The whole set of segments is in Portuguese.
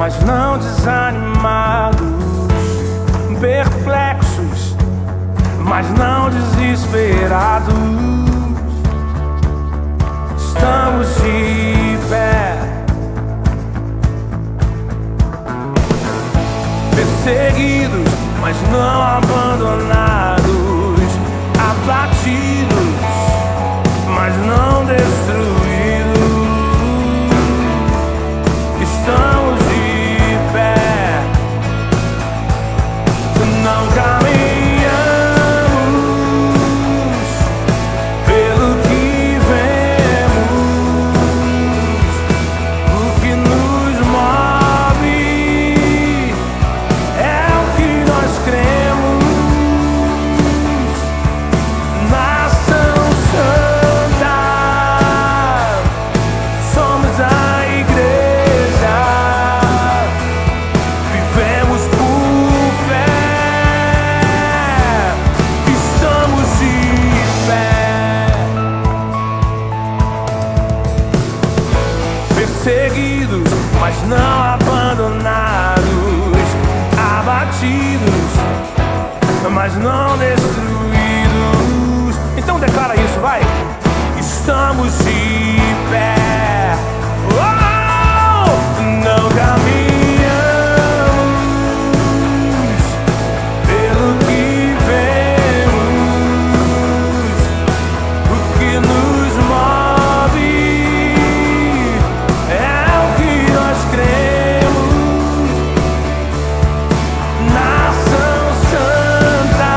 mas não desanimados, perplexos, mas não desesperados. Estamos de pé, perseguidos, mas não abandonados, abatidos, mas não destruídos. Estamos de pé, não caminhamos pelo que vemos. O que nos move é o que nós cremos. Nação Santa, somos a igreja, vivemos por fé, estamos de pé, perseguidos, mas não abandonados, abatidos, mas não destruídos. Então declara isso, vai! Estamos de pé, oh! Não caminhamos pelo que vemos. O que nos move é o que nós cremos. Nação Santa,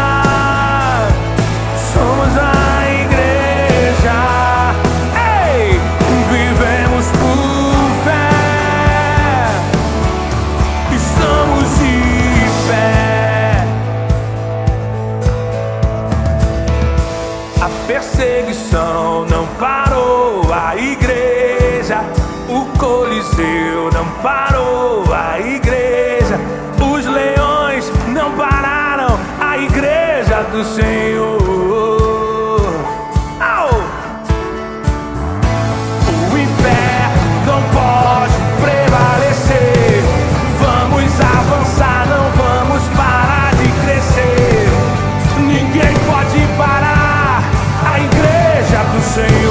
somos a igreja. Ei! Vivemos por fé, estamos de pé. A perseguição não parou a igreja, o Coliseu não parou a igreja, os leões não pararam a igreja do Senhor. Oh! O inferno não pode prevalecer. Vamos avançar, não vamos parar de crescer. Ninguém pode parar a igreja do Senhor.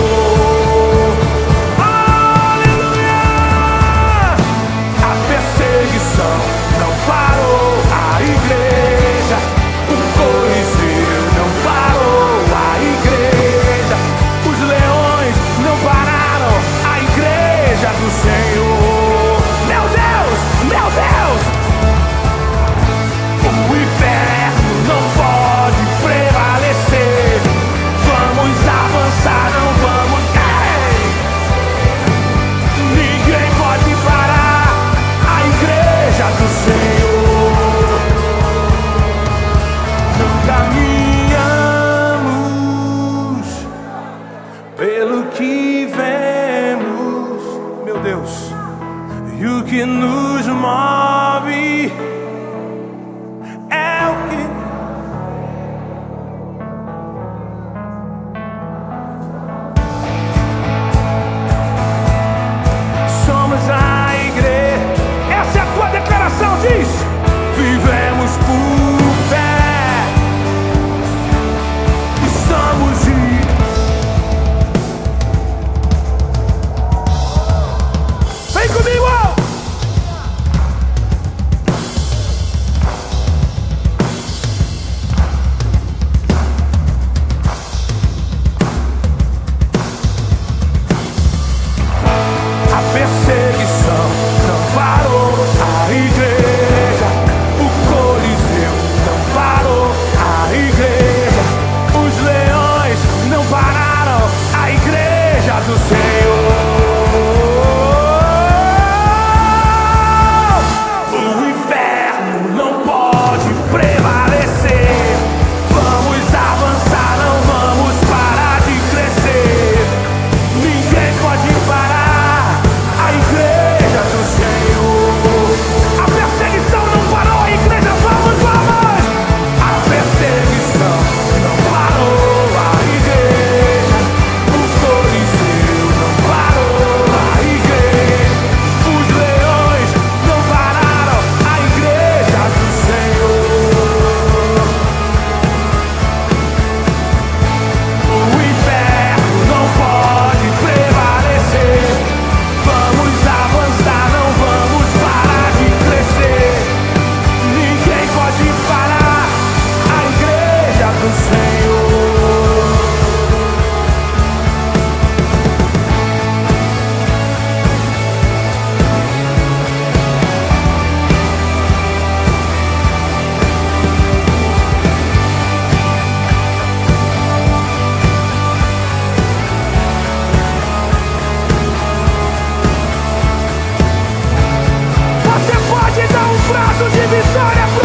história.